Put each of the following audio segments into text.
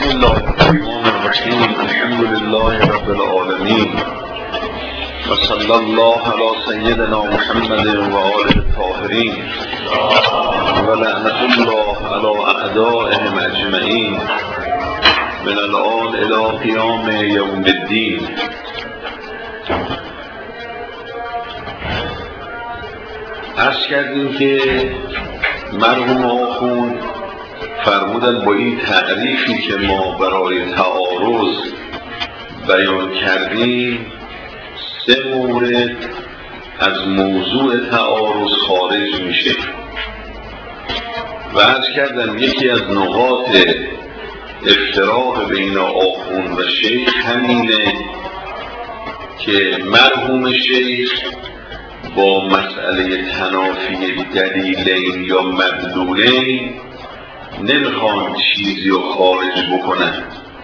بسم الله الرحمن الرحیم. الحمد لله رب العالمین و صلی الله علی سیدنا محمد و آله الطاهرین و لعنت الله علی اعدائهم اجمعین من الآن الی قیام یوم الدین. عرض کردیم که مرحوم آخوند فرمودن با این تعریفی که ما برای تعارض بیان کردیم 3 مورد از موضوع تعارض خارج میشه و عرض کردم یکی از نقاط افتراق بین آخوند و شیخ همینه که مرحوم شیخ با مسئله تنافی دلیلین یا مدلولین نمیخوان چیزی رو خارج بکنن.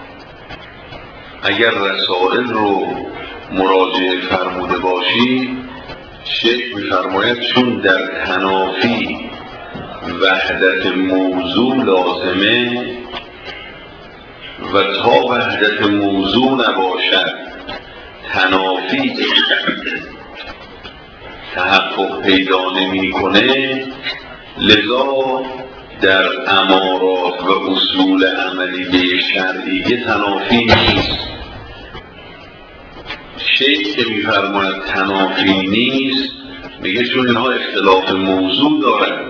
اگر رسائل رو مراجعه فرموده باشی، شیخ میفرماید چون در تنافی وحدت موضوع لازمه و تا وحدت موضوع نباشد تنافی تحقق پیدا نمی‌کنه، لذا در امارات و اصول عملیه شرعیه تنافی نیست. شیخ که میفرماید تنافی نیست میگه چون اینها اختلاف موضوع دارن،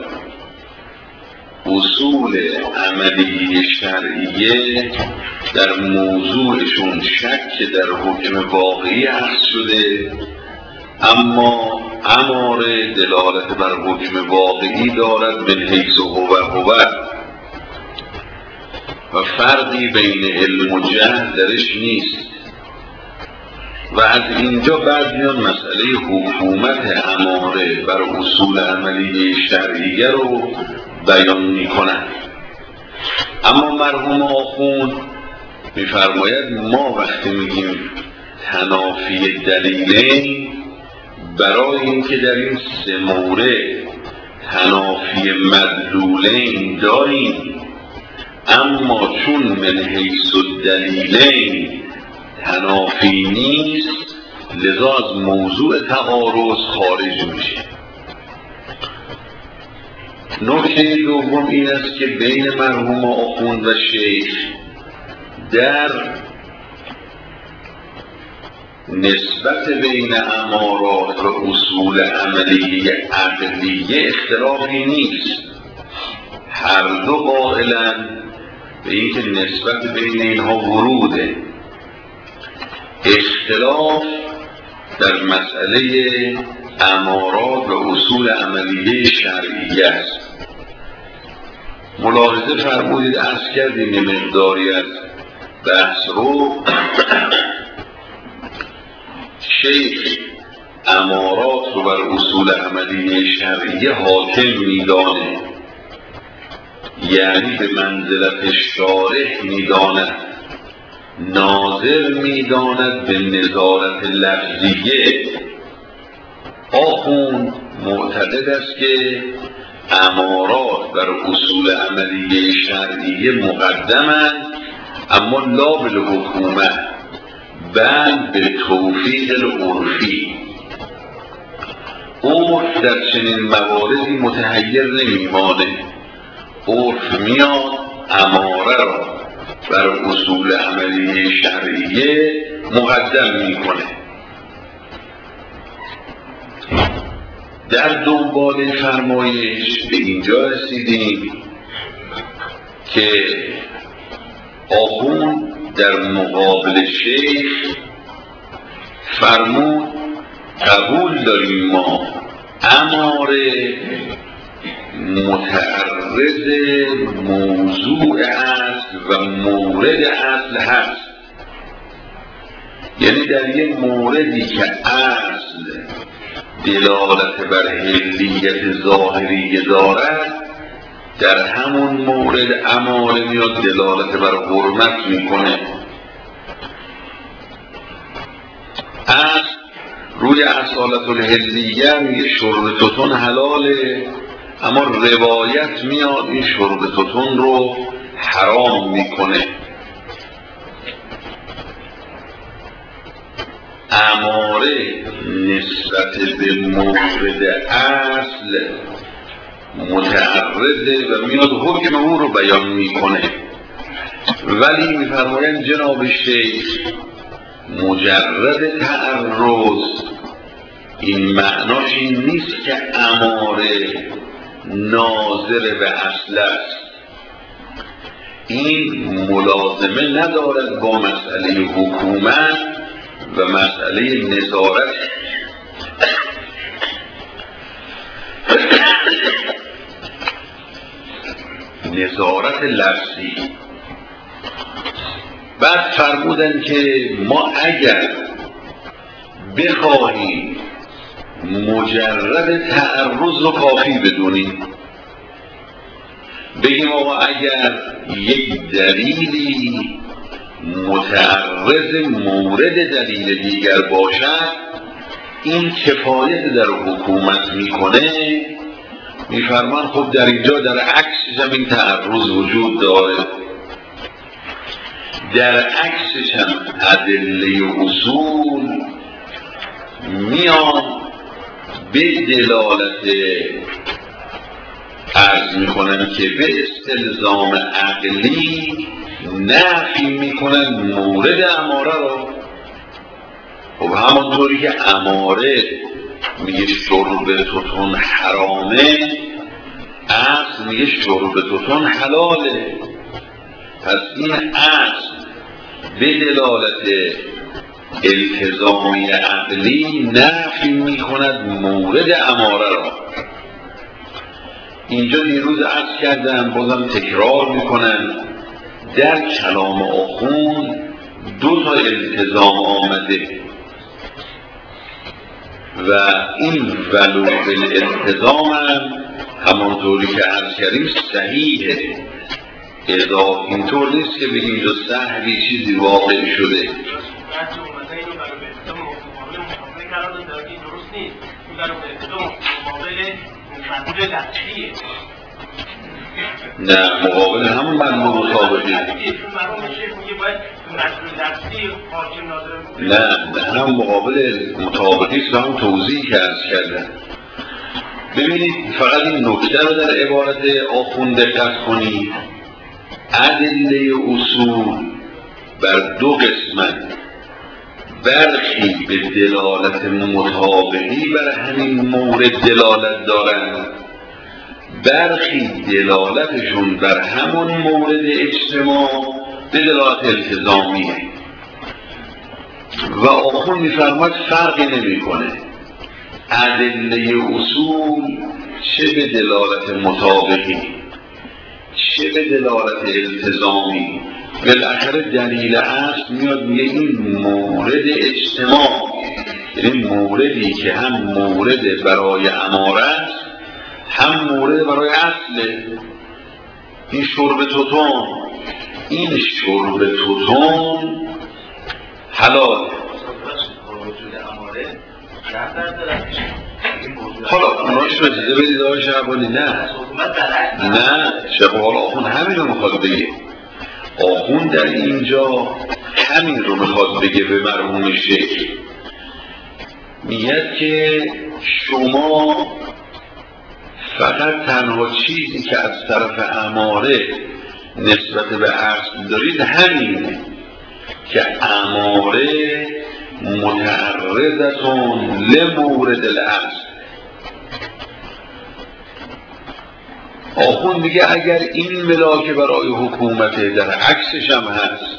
اصول عملیه شرعیه در موضوعشون شک در حکم واقعی عرض شده، اما اماره دلالت بر حکم واقعی دارد من حیث هو و فرقی بین علم و جهل درش نیست. و از اینجا بعد میان مسئله حکومت اماره بر اصول عملی شرعیه رو بیان میکنن. اما مرحوم آخوند میفرماید ما وقتی میگیم تنافی دلیلین، برای اینکه در این 3 مورد تنافی مدلولین داریم، اما چون من حیث الدلیلین تنافی نیست، لذا از موضوع تعارض خارج میشه. نکته دوم این است که بین مرحوم آخوند و شیخ در نسبت بین امارات و اصول عملیه عقلیه اختلافی نیست. هر دو قائلن به اینکه نسبت بین اینها وروده. اختلاف در مسئله امارات و اصول عملیه شرعیه است. ملاحظه فرمودید عرض کردیم یه مقداری از بحث رو. شیخ امارات رو بر اصول عملیه شرعیه حاکم میدانه، یعنی به منزلت شارح میداند، ناظر میداند به نظارت لفظیه. آخوند معتقد است که امارات بر اصول عملیه شرعیه مقدمند، اما لا بالحکومت بل به توفیق العرفی. عرف در چنین مواردی متحیر نمیمانه، عرف میاد اماره را بر اصول عملیه شرعیه مقدم میکنه. در دنبال فرمایش به اینجا رسیدیم که آخوند در مقابل شیخ فرمود قبول داریم ما اماره متعرض موضوع اصل و مورد اصل هست، یعنی در یک موردی که اصل دلالت بر حلیت ظاهری دارد، در همون مورد اماره میاد دلالت بر حرمت میکنه. اصل روی اصالت الحلیه میگه شرب توتون حلاله، اما روایت میاد این شرب توتون رو حرام میکنه. اماره نسبت به مورد اصل متعرضه و میاد حکم اون رو بیان میکنه، ولی میفرمایند جناب شیخ مجرد تعرض این معناش این نیست که اماره ناظر به اصل است. این ملازمه ندارد با مسئله حکومت و مسئله نظارت. نظارت لفظی. بعد فرمودن که ما اگر بخواهیم مجرد تعرض رو کافی بدونیم، بگیم آقا اگر یک دلیلی متعرض مورد دلیل دیگر باشد این کفایت در حکومت میکنه، میفرمان خب در اینجا در عکسش هم این تعرض وجود داره، در عکسش هم ادله اصول میان به دلالت عرض میکنن که به استلزام عقلی نفی میکنن مورد اماره رو. خب همونطوری که اماره میگه شرب توتون حرامه، اصل میگه شرب توتون حلاله. پس این اصل به دلالت التزامی عقلی نفی میکند مورد اماره را. اینجا دیروز عرض کردم بازم تکرار میکنن در کلام آخوند دو تا التزام آمده و این ولو بالالتزام هم همانطوری که عرض کردیم صحیحه. اذا اینطور نیست که بگیم اینجا سهلی چیزی واقع شده. نه مقابل همون مطلوب مطابقی. نه هم مقابل مطابقی که هم توضیح که عرض کردن. ببینید فقط این نکته رو در عبارت آخوند دقت کنید. ادله اصول بر دو قسمت، برخی به دلالت مطابقی بر همین مورد دلالت دارند، برخی دلالتشون بر همون مورد اجتماع به دلالت التزامیه و آخوند میفرماید فرقی نمیکنه ادله اصول چه به دلالت مطابقی چه به دلالت التزامی، بالاخره دلیل اصل میاد میگه این مورد اجتماع، یعنی موردی که هم مورد برای اماره است هم مورد برای اصله. این شرب توتون، این شرب توتون حلال. حالا اوناش رسیده بدید آقای شعبانی؟ نه شیخ آخوند همین رو میخواد بگه. آخوند در اینجا همین رو میخواد بگه به مرحوم شیخ. میگه که شما فقط تنها چیزی که از طرف اماره نسبت به اصل دارید همینه که اماره متعرضتون لمورد الاصل. آخوند میگه اگر این ملاک برای حکومت در عکسش هم هست،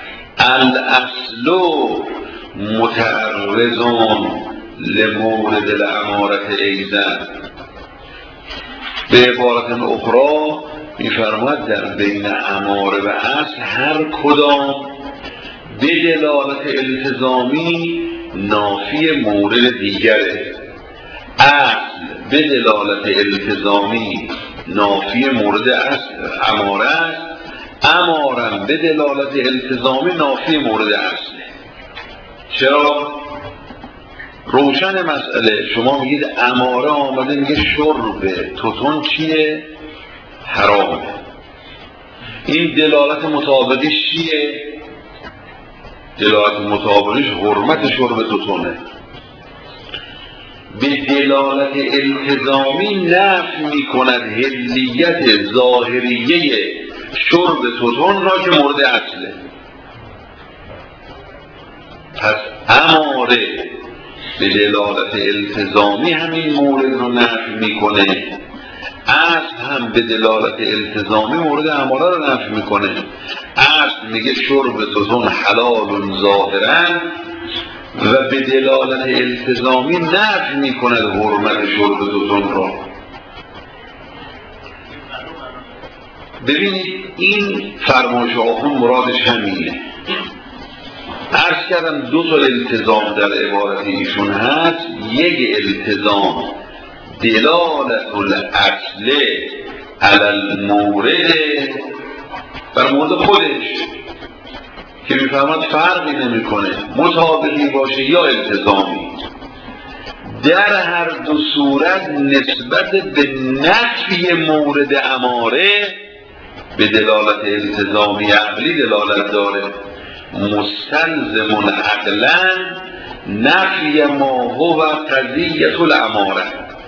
الاصل متعرضون لمورد الامارت ایزن. به عبارت اخرى میفرماید در بین اماره و اصل هر کدام به دلالت التزامی نافی مورد دیگره. اصل به دلالت التزامی نافی مورد اصل اماره است، امارم به دلالت التزامی نافی مورد اصل. چرا؟ روشن مسئله. شما میگید اماره آمده میگه شرب توتون چیه؟ حرامه. این دلالت مطابقی چیه؟ دلالت مطابقش حرمت شرب توتونه. به دلالت التزامی نفی می کند حلیت ظاهریه شرب توتون را که مورد اصله. پس اماره به دلالت التزامی همین مورد رو نفی میکنه، اصل هم به دلالت التزامی مورد اماره رو نفی میکنه. اصل میگه شرب توتون حلال ظاهرا و به دلالت التزامی نفی میکند حرمت شرب توتون را. ببینید این فرمایش آخون مرادش همینه. عرض کردم دو تا التزام در عبارت ایشون هست. یک التزام دلالت الاصل علی المورد بر مورد خودش که میفهمد فرقی نمیکنه مطابقی باشه یا التزامی. در هر دو صورت نسبت به نفی مورد اماره به دلالت التزامی عقلی دلالت داره. مستلزم عقلا نفی ما هو قضیة الاماره.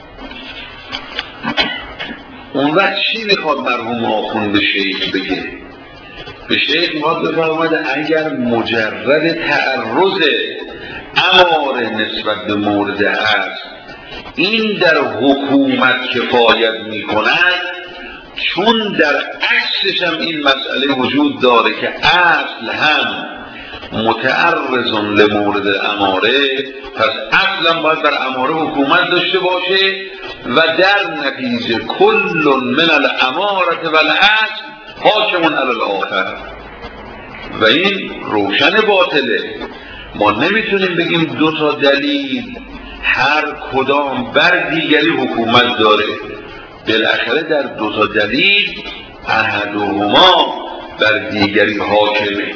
اون وقت چی میخواد مرحوم آخوند به شیخ بگه؟ به شیخ میخواد بفرماید اگر مجرد تعرض اماره نسبت به مورد اصل این در حکومت کفایت میکند، چون در عکسش هم این مسئله وجود داره که اصل هم متعرض لمورد اماره، پس اصلا باید بر اماره حکومت داشته باشه و در نتیجه کل من الاماره و الاصل حاکم علی الاخر. و این روشن باطله. ما نمیتونیم بگیم دو تا دلیل هر کدام بر دیگری حکومت داره. بالاخره در دو تا دلیل احدهما بر دیگری حاکمه.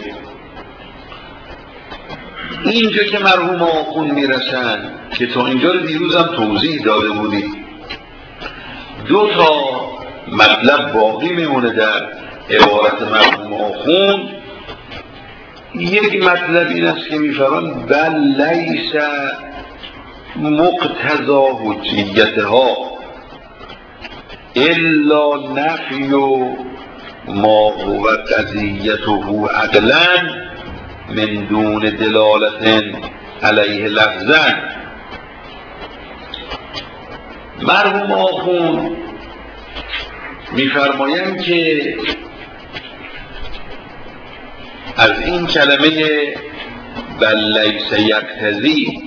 اینجا که مرحوم آخوند میرسن که تا اینجا رو دیروزم توضیح داده بودیم، دو تا مطلب باقی میمونه در عبارت مرحوم آخوند. یک مطلب این است که میفرمان بل لیس مقتضا حجیتها الا نفی ما هو قضیته عقلا من دون دلالت علیه لفظا. مرحوم آخوند میفرمایند که از این کلمه بل لیس یقتضی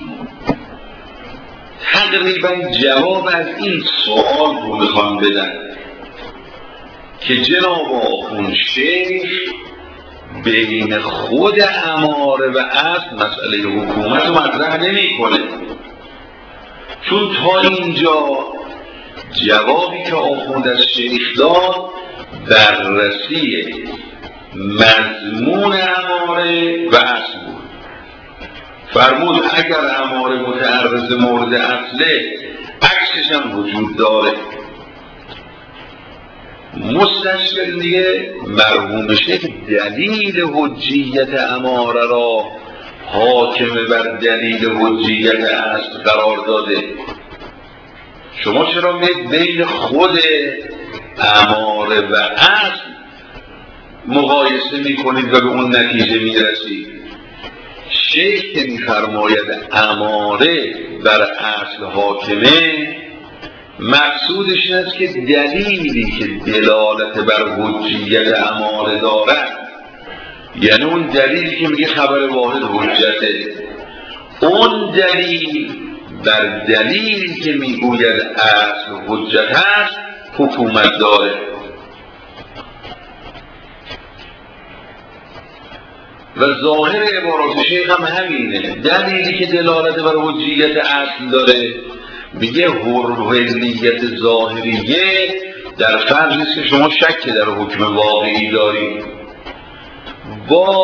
تقریبا جواب از این سوال رو میخوام بدن که جناب آخوند شیخ بین خود اماره و اصل مسئله حکومت رو مطرح نمی کنه، چون تا اینجا جوابی که آخوند از شیخ داد بررسی مضمون اماره و اصل بود. فرمود اگر اماره متعرض مورد اصله عکسش هم وجود داره. مستشکل دیگه مرحوم شیخ دلیل حجیت اماره را حاکم بر دلیل حجیت اصل قرار داده. شما چرا بین خود اماره و اصل مقایسه میکنید و به اون نتیجه میرسید؟ شیخ که میفرماید اماره بر اصل حاکمه، مقصودش این است که دلیلی که دلالت بر حجیت اماره دارد، یعنی اون دلیلی که میگه خبر واحد حجته، اون دلیل بر دلیلی که میگوید اصل حجت هست حکومت داره. و ظاهر عبارات شیخ هم همینه. دلیلی که دلالت بر حجیت اصل داره میگه حریت ظاهریه در فرض که شما شک در حکم واقعی دارید. با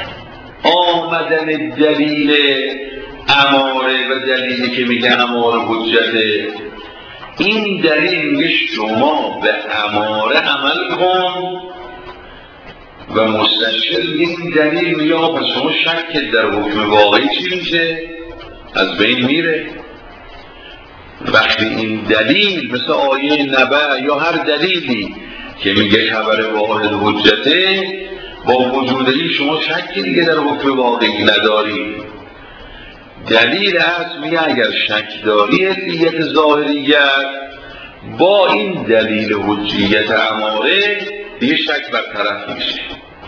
آمدن دلیل اماره و دلیلی که میگه اماره حجته، این دلیل میگه شما به اماره عمل کن و مستشکل این دلیل میگه پس شما شک در حکم واقعی چی میشه؟ از بین میره. وقتی این دلیل مثل آیه نبع یا هر دلیلی که میگه خبر واحد حجته، با وجود این شما شک دیگه در حکم واقعی نداری. دلیل هست میگه اگر شک داری علیت ظاهریت، با این دلیل حجیت اماره دیگه شک برطرف میشه.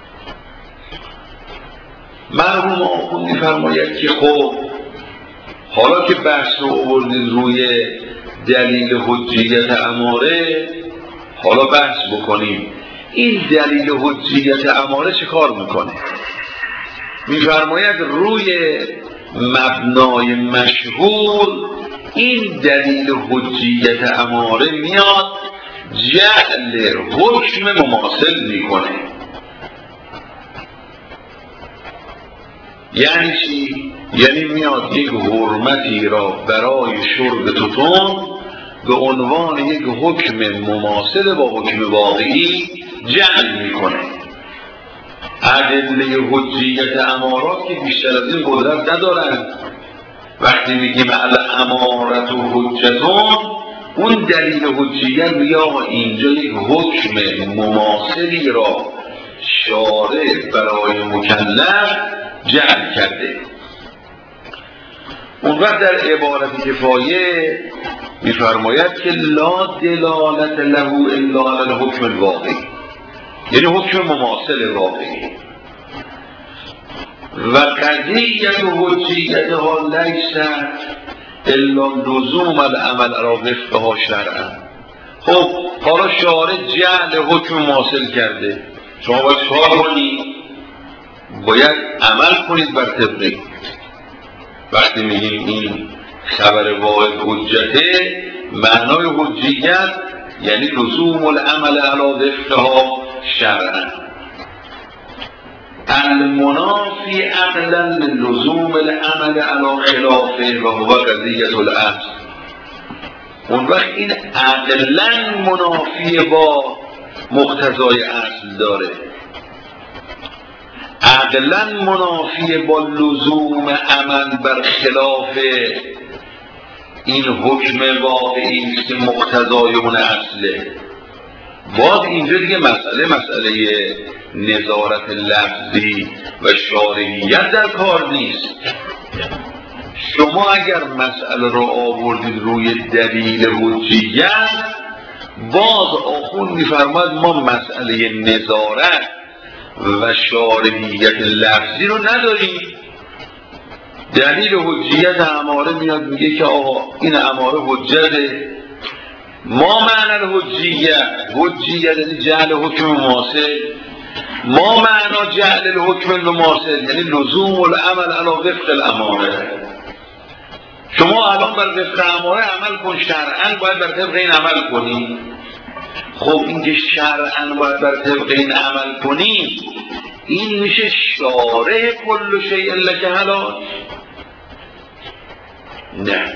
مرحوم آخوندی فرماید که خب حالا که بحث رو آوردید روی دلیل حجیت اماره، حالا بحث بکنیم این دلیل حجیت اماره چه کار میکنه. میفرماید روی مبنای مشهور این دلیل حجیت اماره میاد جعل حکم مماثل میکنه. یعنی چی؟ یعنی میاد یک حرمتی را برای شرب توتون به عنوان یک حکم مماثل با حکم واقعی جعل میکنه. ادله حجیت امارات که بیشتر از این قدرت ندارن. وقتی میگیم الامارت و حجتون، اون دلیل حجیت میگه آقا اینجا یک حکم مماثلی را شارع برای مکلف جعل کرده. اون وقت در عبارت کفایه میفرماید که لا دلالت له الا علی الحکم الواقعی، یعنی حکم مماثل واقعی. و قضیت و حجیتها لیست الا لزوم العمل را وفقها شرعا. خب حالا شارع جعل حکم مماثل کرده، شما باید کار کنید، باید عمل کنید بر طبق. وقتی میگیم این خبر واحد حجته، معنای حجیت یعنی لزوم العمل علی وفقها شرعا، المنافی عقلا لزوم العمل علی خلافه و هو قضیة الاصل. اون وقت این عقلا منافی با مقتضای اصل داره، عقلا منافی با لزوم عمل بر خلاف این حکم واقعی که مقتضای اون اصله. باز اینجا دیگه مسئله نظارت لفظی و شارعیت در کار نیست. شما اگر مسئله رو آوردید روی دلیل حجیت، باز آخوند میفرماید ما مسئله نظارت و شارعیت لفظی رو نداریم. دلیل حجیت اماره میاد میگه که آقا این اماره حجته. ما معنی حجیت یعنی جعل حکم مماثل، ما معنا جعل الحکم المماثل یعنی لزوم العمل علی وفق الاماره. شما الان بر وفق اماره عمل کن، شرعاً باید بر طبق این عمل کنی. خب اینکه شرعاً باید بر طبق این عمل کنی، این میشه شارع کل شیء لک حلال؟ نه،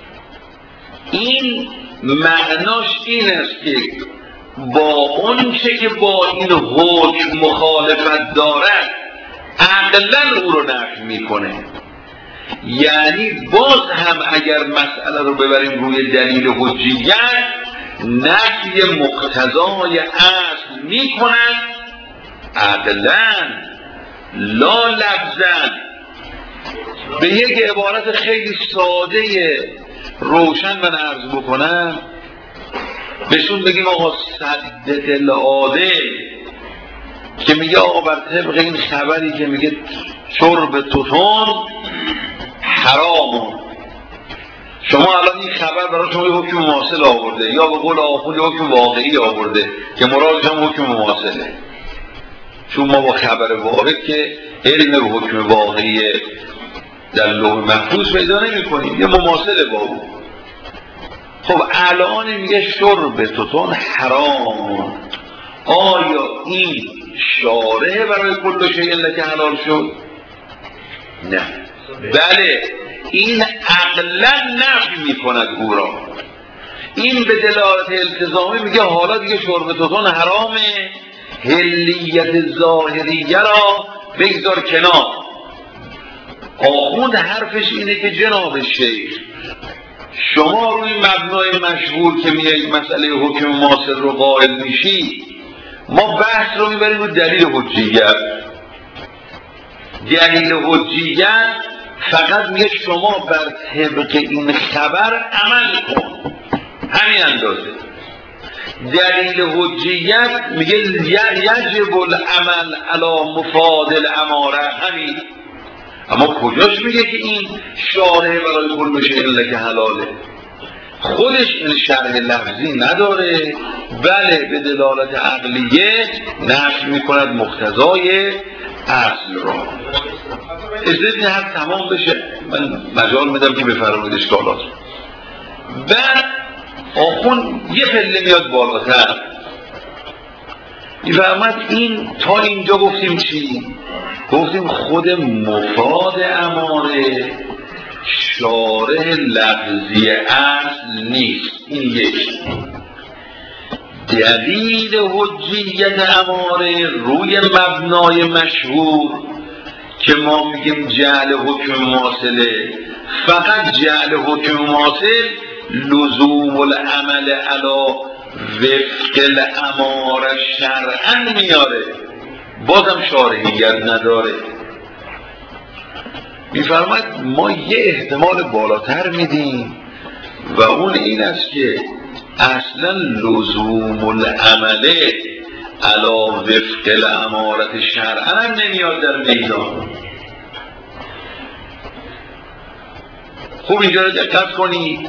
این معناش این است که با اون چه که با این حکم مخالفت دارد عقلاً او رو نفی میکنه. یعنی باز هم اگر مسئله رو ببریم روی دلیل حجیت، نفی مقتضای اصل میکنن عقلاً لا لفظاً. به یک عبارت خیلی ساده روشن من عرض بکنم، بهشون بگیم آقا صدق العادل که میگه آقا بر طبق این خبری که میگه شرب توتون حرامون، شما الان این خبر برای شما حکم مماثل آورده، یا به قول آخوند حکم واقعی آورده که مرادش هم حکم مماثله. چون ما با خبر واحد که علم به حکم واقعی در لوح محفوظ پیدا نمی کنیم، یه مماثله با اون. خب الان میگه شرب توتون حرام، آیا این شارع برای کل شیء لک حلال شد؟ نه، بله، این عقلا نفی میکند او را. این به دلالت التزامی میگه حالا دیگه شرب توتون حرامه، حلیت ظاهریه را بگذار کنار. آخوند حرفش اینه که جناب شیخ شما روی مبنای مشهور که میایید مسئله حکم معاصر رو قائل میشی، ما بحث رو میبریم رو دلیل حجیت. دلیل حجیت فقط میگه شما بر طبق این خبر عمل کن، همین اندازه. دلیل حجیت میگه یجب العمل علی مفاد الاماره، همین. اما کجاش میگه که این شارح برای کل شیء لک حلاله؟ خودش این شرح لفظی نداره، بله به دلالت عقلیه نفی میکند مقتضای اصل را. اجازه این حرف تمام بشه من مجال میدم که بفرمایید اشکالات. بعد آخون یه پله میاد بالاتر میفرماید این تا اینجا گفتیم چی؟ گفتیم خود مفاد اماره شارح لفظی اصل نیست. این یک. دلیل حجیت اماره روی مبنای مشهور که ما میگیم جعل حکم مواصله، فقط جعل حکم مواصل لزوم العمل علی وفق الاماره شرعا میاره، بازم شارحیت نداره. میفرماید ما یه احتمال بالاتر میدیم و اون این است که اصلا لزوم العمل علی وفق الاماره شرعا نمیاد در میدان. خوب اینجا رو دقت کنید.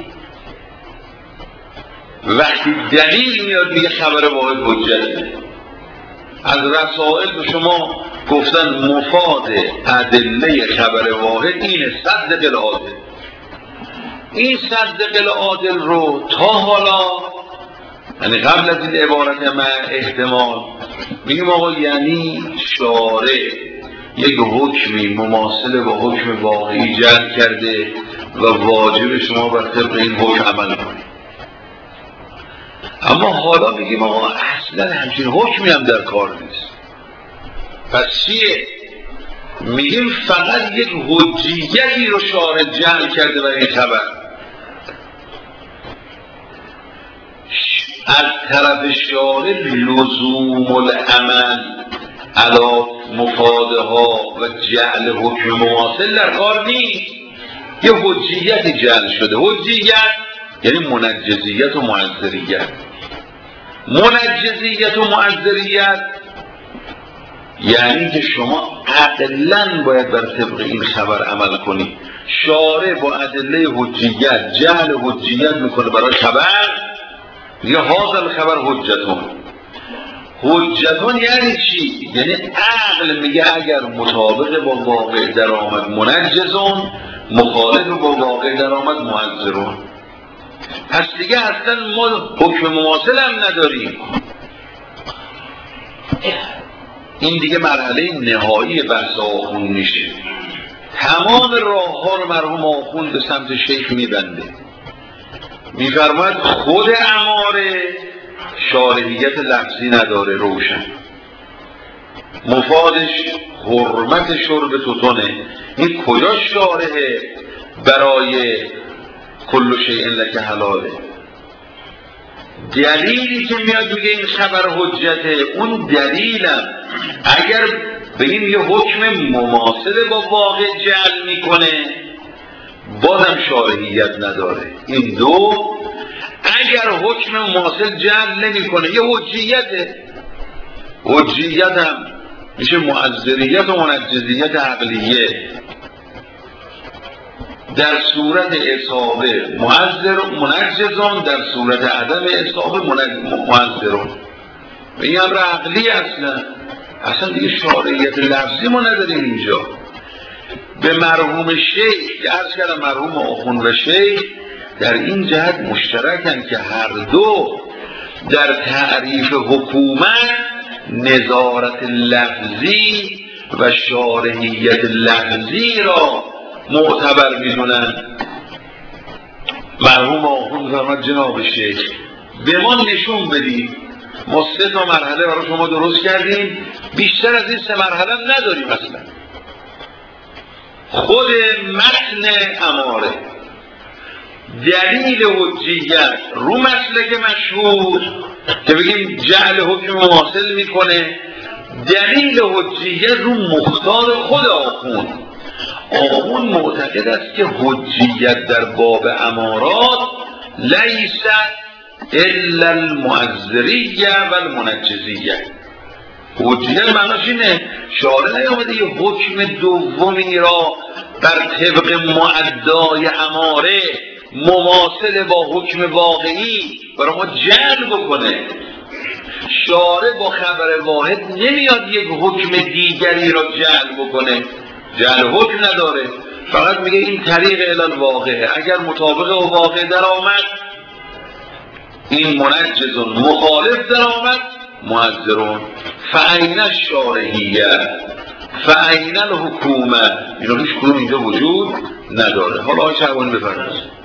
وقتی دلیل میاد میگه خبر واحد حجته، از رسائل به شما گفتن مفاد ادله خبر واحد اینه صدق العادل. این صدق العادل رو تا حالا، یعنی قبل از این عبارت من احتمال میگیم آقا یعنی شارع یک حکمی مماثل با حکم واقعی جعل کرده و واجب شما بر طبق این حکم عمل کنید. اما حالا میگیم آقا اصلا همچین حکمی هم در کار نیست. پس چیه؟ میگیم فقط یک حجیتی رو شارع جعل کرده برای این خبر. از طرف شارع لزوم العمل علی مفادها و جعل حکم مماثل در کار نیست. یه حجیتی جعل شده. حجیت یعنی منجزیت و معذریت. منجزیت و معذریت یعنی که شما عقلاً باید بر طبق این خبر عمل کنید. شارع با ادله حجیت جعل حجیت میکنه برای خبر، میگه هذا الخبر حجتون. حجتون یعنی چی؟ یعنی عقل میگه اگر مطابق با واقع در آمد منجزون، مخالف با واقع در آمد معذرون. پس دیگه اصلا ما حکم مماثل هم نداریم. این دیگه مرحله نهایی بحث آخوند میشه. تمام راه ها رو مرحوم آخوند به سمت شیخ میبنده. میفرماید خود اماره شارحیت لفظی نداره، روشن. مفادش حرمت شرب توتونه. این کجا شارحه برای کل شیء لک حلاله؟ دلیلی که میاد میگه این خبر حجته، اون دلیلم اگر بگیم یه حکم مماثل با واقع جعل میکنه بازم شارحیت نداره. این دو اگر حکم مماثل جعل نمیکنه یه حجیته. حجیت هم میشه معذریت و منجزیت عقلیه. در صورت اصابه معذر و منجزون، در صورت عدم اصابه معذرون. و این امر عقلی اصلا دیگه شارعیت لفظی ما نداریم اینجا. به مرحوم شیخ عرض کردم، مرحوم آخوند و شیخ در این جهت مشترکن که هر دو در تعریف حکومت نظارت لفظی و شارحیت لفظی را معتبر میدونن. مرحوم آخوند فرمود جناب شیخ به ما نشون بدید ما 3 تا مرحله برای شما درست کردیم، بیشتر از این 3 مرحله نداریم اصلا. خود متن اماره، دلیل حجیت رو مسلک مشهور که بگیم جعل حکم مماثل میکنه، دلیل حجیت رو مختار خود آخوند. آخوند معتقد است که حجیت در باب امارات لیست الا المعذریه و المنجزیه. حجیت معناش اینه شارع نیامده یه حکم دومی را بر طبق معدای اماره مماثل با حکم واقعی برای ما جعل بکنه. شارع با خبر واحد نمیاد یک حکم دیگری را جعل بکنه، جعل حکم نداره، فقط میگه این طریق الی الواقع، اگر مطابق و واقع در آمد این منجز، مخالف در آمد معذرون. فعین الشارعیه فعین الحکومه، اینا هیچ کدوم اینجا وجود نداره. حالا آقای شعبانی بفرمایید.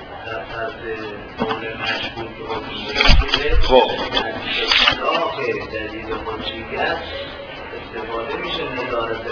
خب دلیل حجیت استفاده میشه مدارسه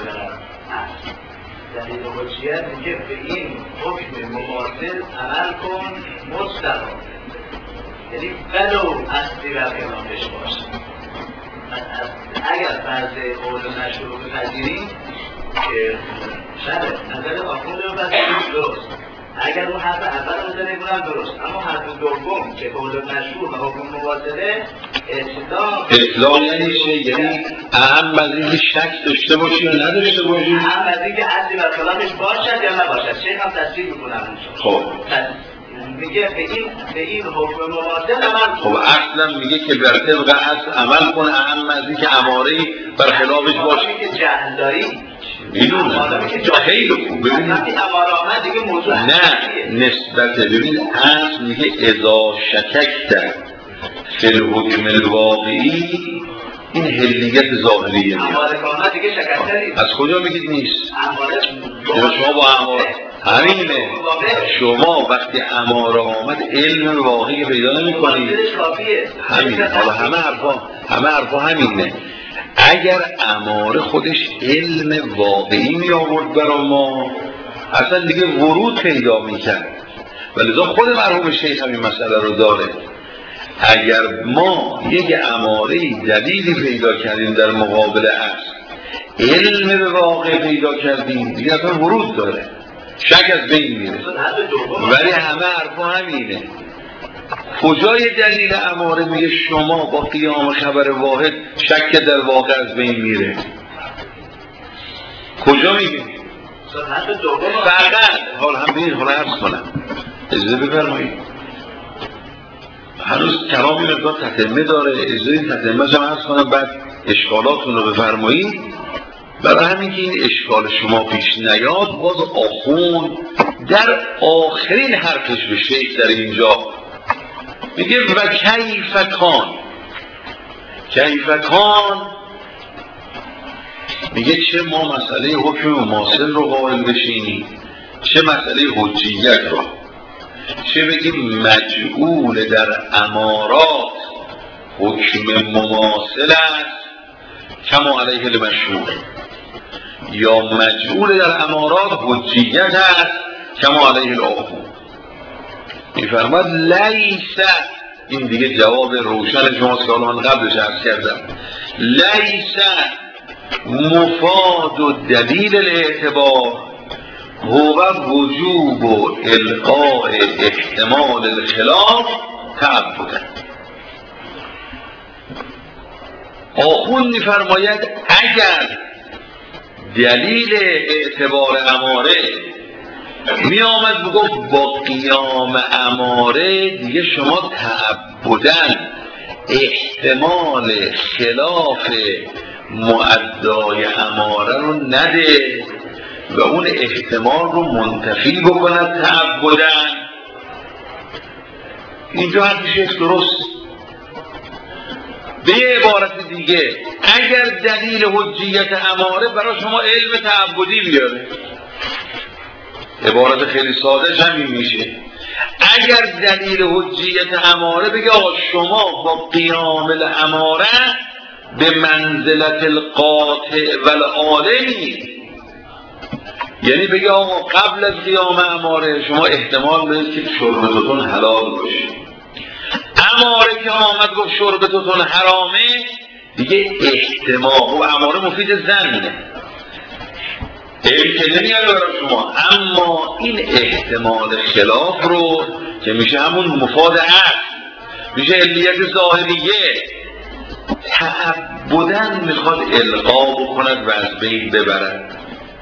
دلیل حجیت میگه به این حکم مماثل عمل کن مطلقا، یعنی ولو اصلی و خلافش باشه. اگر فرض قول مشهور رو بپذیریم که شده نظر آخوند رو بپذیریم درست، اگر اون حرف اول رو بزنیم اونم درست، اما حرف دوم که قول مشهور و حکم مواصله اطلاق یعنی چه؟ یعنی اهم از اینکه شک داشته باشی یا نداشته باشی؟ اهم از اینکه اصلی و خلافش باشد یا نباشد. شیخ هم تصدیق میکنم خب میگه به این حکم مواصل عمل. خب اصلا میگه که بر طبق اصل عمل کن، اهم از اینکه اماره‌ای بر خلافش باشه. که جهل داری میدونم خیلی خوب. ببینید نه نسبت، ببین اصل میگه اذا شککت فی الحکم الواقعی، این حلیت ظاهریه میاد. از کجا میگید نیست؟ شما با اماره همینه، شما وقتی اماره آمد علم واقعی پیدا نمی کنید. همینه. حالا همه حرفا همینه. اگر اماره خودش علم واقعی می آورد برای ما اصلا دیگه ورود پیدا می کرد، ولذا خود مرحوم شیخ همین مسئله رو داره. اگر ما یک اماره‌ای دلیلی پیدا کردیم در مقابل اصل، علم به واقع پیدا کردیم، دیگه اصلا ورود داره، شک از بین میره. ولی همه حرفا همینه. کجای دلیل اماره میگه شما با قیام خبر واحد شک در واقع از بین میره؟ کجا میگه؟ فقط حال هم بین حالا عرض کنم، اجازه بفرمایید، هنوز کلامی مقدار تتمه داره، اجازه این تتمه هم عرض کنم، بعد اشکالاتون رو بفرمایید. برای همین که این اشکال شما پیش نیاد، باز آخوند در آخرین حرفش به شیخ در اینجا میگه و کیفکان میگه چه ما مسئله حکم مماثل رو قائل بشینیم، چه مسئله حجیت رو، چه بگیم مجعول در امارات حکم مماثل است کما علیه المشهور، یا مجعول در امارات حجیت است کما علیه الآخوند. میفرماد لیس، این دیگه جواب روشن شماست که من قبلش عرض کردم، لیس مفاد و دلیل الاعتبار هو وجوب و القاء احتمال الخلاف تعبدا. آخوند میفرماید اگر دلیل اعتبار اماره می آمد بگفت با قیام اماره دیگه شما تعبداً احتمال خلاف معدای اماره رو نده و اون احتمال رو منتفی بکند تعبداً، اینجا حرفش درست. به یه عبارت دیگه، اگر دلیل حجیت اماره برای شما علم تعبدی بیاره، عبارت خیلی ساده همین میشه. اگر دلیل حجیت اماره بگه شما با قیام الاماره به منزلت القاطع والعالمی، یعنی بگه آقا قبل از قیام اماره شما احتمال بدید که شربتتون حلال باشه، اماره که آمد گفت شربتتون حرامه، دیگه احتمال و اماره مفید ظنه که نمیاره برای شما، اما این احتمال خلاف رو که میشه همون مفاد اصل، میشه علیت ظاهریه، تعبدن میخواد القا بکند و از بین ببرد،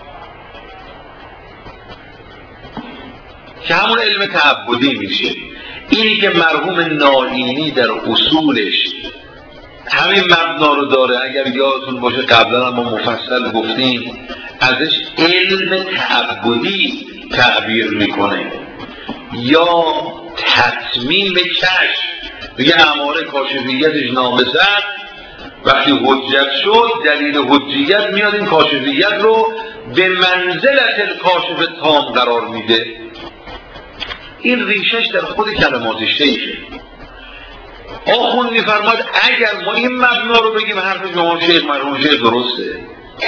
که همون علم تعبدی میشه. اینی که مرحوم نائینی در اصولش همین مبنا رو داره، اگر یادتون باشه قبلا هم ما مفصل گفتیم، ازش علم تعبدی تعبیر میکنه یا تتمیم کشف، میگه اماره کاشفیتش نامزد، وقتی حجت شد دلیل حجیت میاد این کاشفیت رو به منزلت الکاشف تام قرار میده. این ریشش در خود کلمات شیخه. آخوند میفرماد اگر ما این مبنا رو بگیم حرف شما شیخ مرحوم شیخ درسته،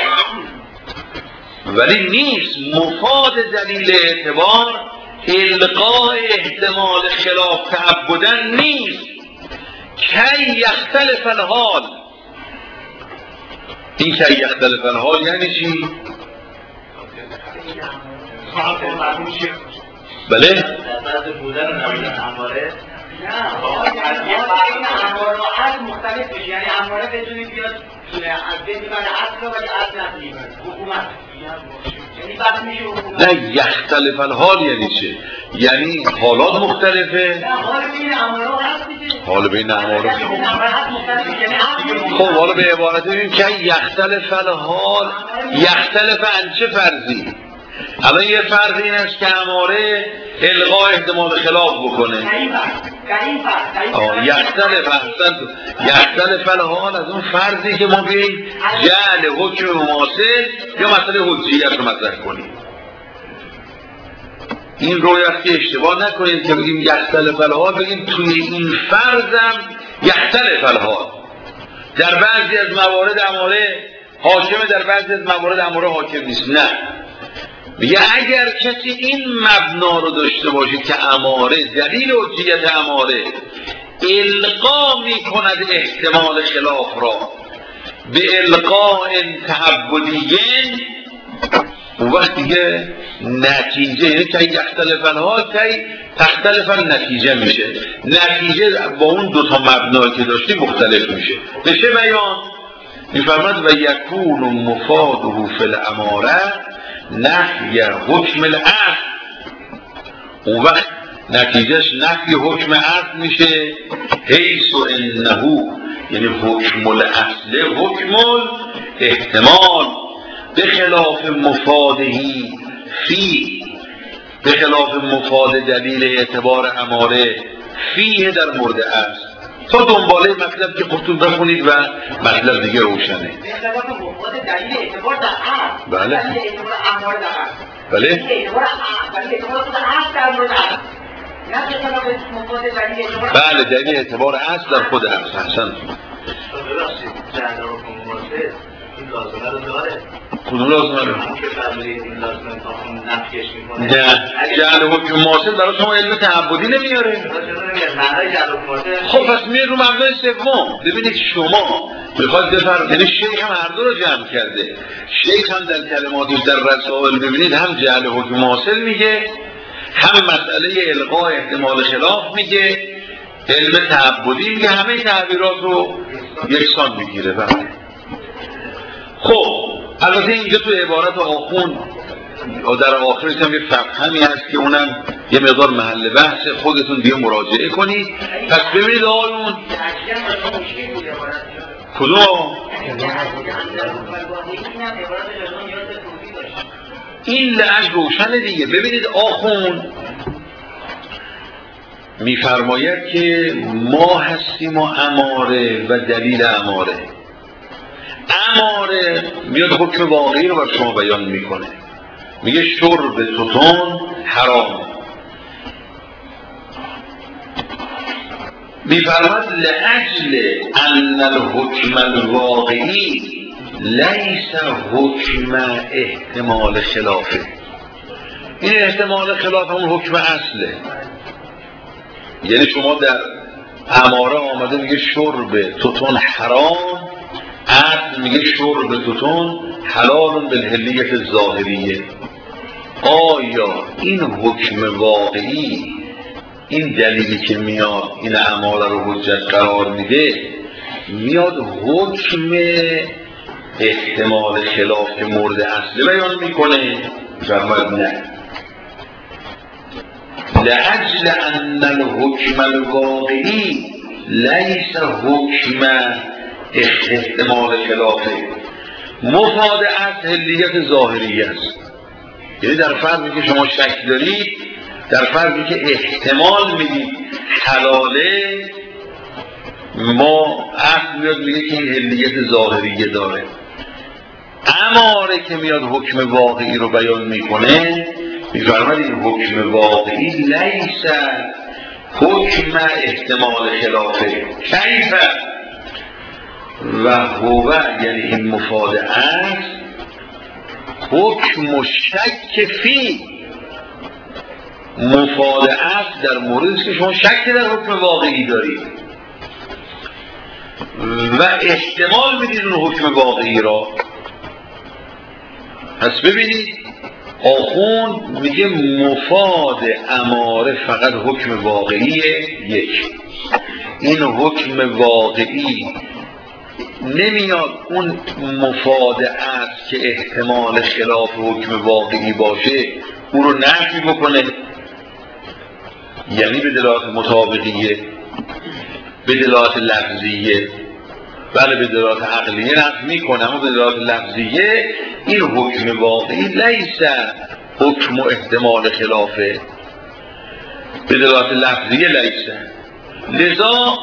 ولی نیست مفاد دلیل اعتبار القاء احتمال خلاف تعبدن نیست. کی یختلف الحال، این کی یختلف الحال یعنی چی؟ بله؟ مختلف میشه، یعنی اماره بدونی بیاد از بین میبره اصل ولی اصل نمیبره حکومت، یعنی وقت میشه حکومت. نه یختلف الحال یعنی چه؟ یعنی حالات مختلفه؟ نه حال بین اماره هست دیگه، حال بین اماره مختلفه. خب حالا به عبارت ببین که یختلف الحال، یختلف عن چه فرضی؟ الان یه فرض این است که اماره القا احتمال خلاف بکنه. یختلف الحال از اون فرضی که ما بیم جعل حکم مماثل یا مسئله حجیت رو مطرح کنیم. این رویت که اشتباه نکنید که بگیم یختلف الحال، بگیم توی این فرضم یختلف الحال در بعضی از موارد اماره حاکمه، در بعضی از موارد اماره حاکم نیست. نه، میگه اگر کسی این مبنا رو داشته باشه که اماره دلیل حجیت اماره القا میکند احتمال خلاف را به القاء تعبدیین، اون وقت دیگه نتیجه یعنی که یختلف الحال که تختلف النتیجه میشه، نتیجه با اون دوتا مبنایی که داشتی مختلف میشه. بشه بیان میفرماد و یکون مفاده فی الاماره نفی حکم الاصل، اون وقت نتیجهش نفی حکم اصل میشه، حیث انه یعنی حکم الاصل حکم احتمال به خلاف مفادهی فی، به خلاف مفاد دلیل اعتبار اماره فیه در مورد اصل. تا دنباله مطلب که خودتون بخونید و مطلب دیگه روشنه. به خلاف مفاد دلیل اعتبار در اصل، بله دلیل اعتبار اماره در اصل، بله اعتبار خود اصل در مورد اصل، نه به خلاف مفاد دلیل اعتبار. بله دلیل اعتبار اصل در خود اصل. حسن ببخشید جعل حکم مماثل این لازمه رو داره. کدوم لازمه رو؟ که فرمودید این لازمه تا اون نفیش میکنه. نه جعل حکم مماثل برای شما علم تعبدی نمیاره. خب پس میره رو مبنای سوم. ببینید شما میخواد بفرمایید، یعنی شیخ هم هر دو رو جمع کرده. شیخ هم در کلماتش در رسائل ببینید هم جعل حکم مماثل میگه، هم مسئله القاء احتمال خلاف میگه، علم تعبدی میگه، همه تعبیرات رو یکسان میگیره. بله خب البته اینجا تو عبارت آخوند در آخرش هم یه فقهمی هست که اونم یه مقدار محل بحث، خودتون دیگه مراجعه کنید. پس ببینید آقایون کدوم این لعج روشنه دیگه. ببینید آخوند میفرماید که ما هستیم و اماره و دلیل اماره میاد حکم واقعی رو بر شما بیان میکنه. میگه شرب توتون حرام. میفرماد لأجل ان الحکم الواقعی لیس حکم احتمال خلافه. این احتمال خلاف اون حکم اصله. یعنی شما در اماره آمده میگه شرب توتون حرام، اصل میگه شرب توتون حلال بالحلیت ظاهریه. آیا این حکم واقعی، این دلیلی که میاد این اماره رو حجت قرار میده، میاد حکم احتمال خلاف که مورد اصل بیان میکنه؟ فرمود نه. لأجل ان الحکم الواقعی لیس حکم احتمال خلافه، مفاد از حلیت ظاهری است. یعنی در فرضی که شما شک دارید، در فرضی که احتمال میدید حلاله، ما اصل میاد میگه که این حلیت ظاهریه داره. اماره که میاد حکم واقعی رو بیان میکنه، میفرماد این حکم واقعی لیس حکم احتمال خلافه. کیف و هو، یعنی این مفاد است، حکم شک فی، مفاد است در موردی که شما شک در حکم واقعی دارید و احتمال میدید اون حکم واقعی را. پس ببینید آخوند میگه مفاد اماره فقط حکم واقعیه. یک، این حکم واقعی نمیاد اون مفاد است که احتمال خلاف حکم واقعی باشه او رو نفی بکنه، یعنی به دلالت مطابقیه، به دلالت لفظیه، بله به دلالت عقلیه نفی میکنه، اما به دلالت لفظیه این حکم واقعی لیس حکم و احتمال خلافه، به دلالت لفظیه لیس. لذا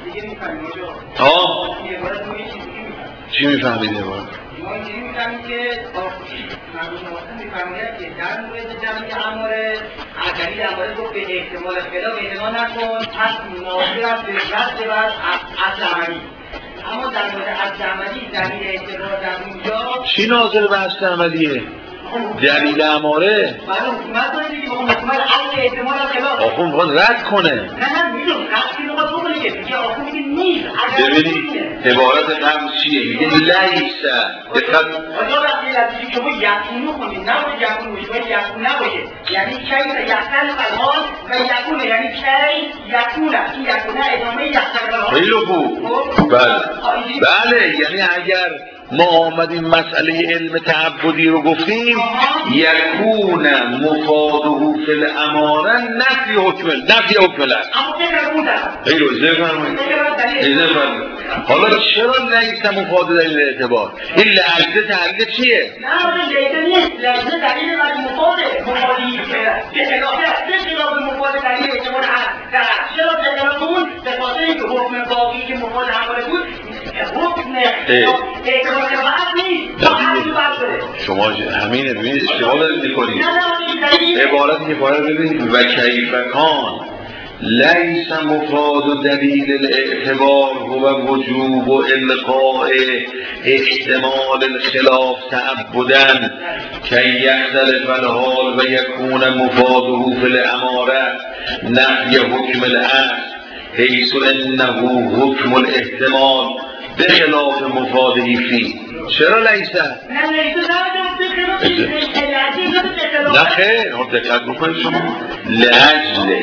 چی میفهمید یه بار؟ ما اینجوری میفهمید که میفهمید که در مورد جمعی اماره دلیل اماره گفت به احتمال خلاف اعتماد نکن، پس ناظر است به رد بر اصل عملی. اما در مورد اصل عملی دلیل اعتبار در اونجا چی ناظر به اصل عملیه؟ دلیل اماره برای حکومت داره دیگه، حکومت اصل احتمال خلاف آخون میخواد رد کنه. نه میدونم رد میخواد بکنه که دیگه آخون میگه نیست. ببینید عبارت هم چیه؟ میگه لیس. دقت آیا وقتی لفظی شما یقینو کنید نباید یقین باشه، باید یقین نباشه. یعنی کی یقین الحال و یقونه، یعنی کی یقونه، این یقونه ادامه یقین الحال. خیلی خوب. بله یعنی اگر ما آمدیم مسئله علم تعبدی رو گفتیم، یکون مفاده فی الاماره نفی حکم لفظ. اما فکر بودم خیلی فرمایید. حالا چرا لیس مفاده دلیل اعتبار؟ این لحظه تعلیل چیه؟ نه لیس نیست، لحظه دلیل بر مفاده مفادی به خلاف مفاده دلیل اعتبار هست. چرا به خلاف اون؟ به خاطر اینکه حکم واقعی که مفاده حواله بود حکم اعتبار خلاف نیست. شما همینه ببینید اشتباه دارید میکنید. عبارت ببینید و کیفکان لیس مفاد دلیل الاعتبار هو وجوب و القاء احتمال الخلاف تعبدن که یختلف الحال و یکون مفاده فی الاماره نفی حکم الاصل حیث انه حکم الاحتمال به خلاف مفاده فی. چرا لیسه؟ نه لیسه نه خیر دقت بکنید شما. لأجل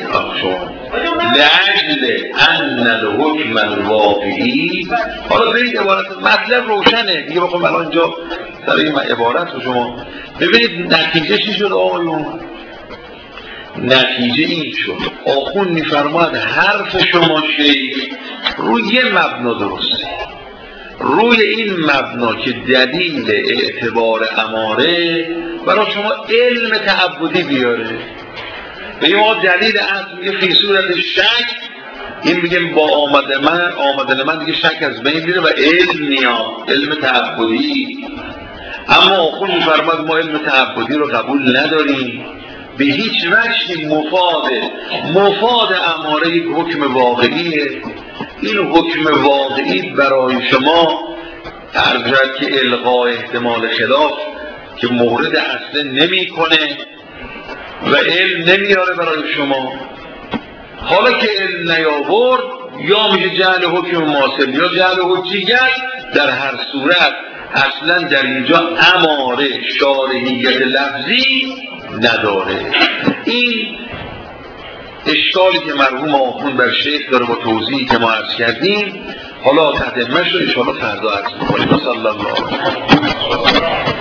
ان الحکم الواقعی. حالا برید عبارت مطلب روشنه دیگه، بخون الان اینجا در این عبارت رو شما ببینید نتیجه چی شد آقایون. نتیجه این شد آخون میفرماد حرف شما شیخ روی مبنا درسته، روی این مبنا که دلیل اعتبار اماره برای شما علم تعبدی بیاره. به ما دلیل اصل میگه فی صورت شک، این میگه با آمدن من دیگه شک از بین میره و علم میاد، علم تعبدی. اما آخون میفرماد ما علم تعبدی رو قبول نداریم به هیچ وجه. مفاد اماره یک حکم واقعیه. این حکم واقعی برای شما ارجد که الغای احتمال خلاف که مورد اصله نمی کنه و علم نمیاره برای شما. حالا که علم نیاورد یا میشه جهل حکم ماصل یا جهل حجیت، در هر صورت اصلا در اینجا اماره شارحیت لفظی نداره. این اشکالی که مرحوم آخوند بر شیخ داره با توضیحی که ما عرض کردیم، حالا تحت مشت رو انشاءالله فردا عرض می‌کنیم. صلی الله علیه و